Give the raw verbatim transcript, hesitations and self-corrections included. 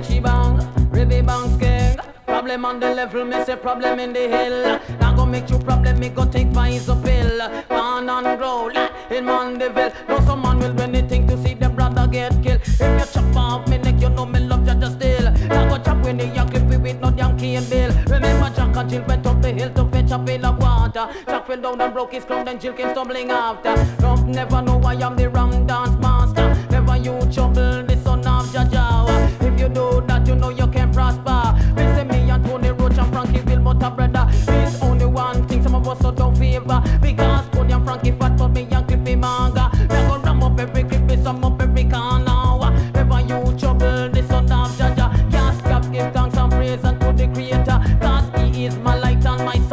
she bang, Ribby bang king. Problem on the level, me say problem in the hill. Now go make you problem, me go take vice a pill. Man and grow in Mandeville. No some man will do anything to see them brother get killed. If you chop off me neck, you know me love you just still. Now go chop when the young clip with no damn key and bill. Remember Jack and Jill went up the hill to fetch a pail of water. Jack fell down and broke his crown, then Jill came stumbling after. Don't never know I am the ram dance master. Never you trouble the son of Jaja. If you do that, you know you can prosper. We say me and Tony Roach and Frankie Wilmot a brother. It's only one thing some of us so don't favor. Because Tony and Frankie fat but me and Clippy manga. We go ram up every clip, we sum up every corner. Never you trouble the son of Jaja. Can't stop, give thanks and praise unto the Creator. Cause he is my light and my